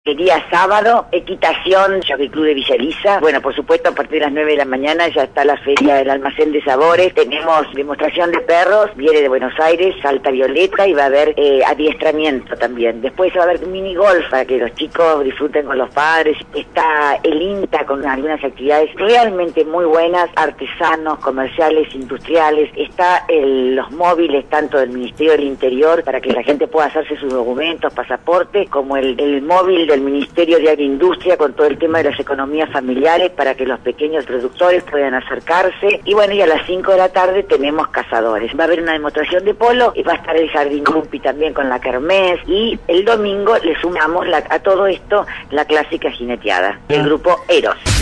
El día sábado, equitación, Jockey Club de Villa Elisa. Bueno, por supuesto, a partir de las 9 de la mañana ya está la feria del almacén de sabores. Tenemos demostración de perros, viene de Buenos Aires, Salta Violeta, y va a haber adiestramiento también. Después va a haber mini golf para que los chicos disfruten con los padres. Está el INTA con algunas actividades realmente muy buenas, artesanos, comerciales, industriales. Está los móviles tanto del Ministerio del Interior para que la gente pueda hacerse sus documentos, pasaporte, como el móvil del Ministerio de Agroindustria con todo el tema de las economías familiares para que los pequeños productores puedan acercarse. Y bueno, y a las 5 de la tarde tenemos cazadores. Va a haber una demostración de polo y va a estar el Jardín Rumpi también con la kermés. Y el domingo le sumamos a todo esto la clásica jineteada, el grupo Eros.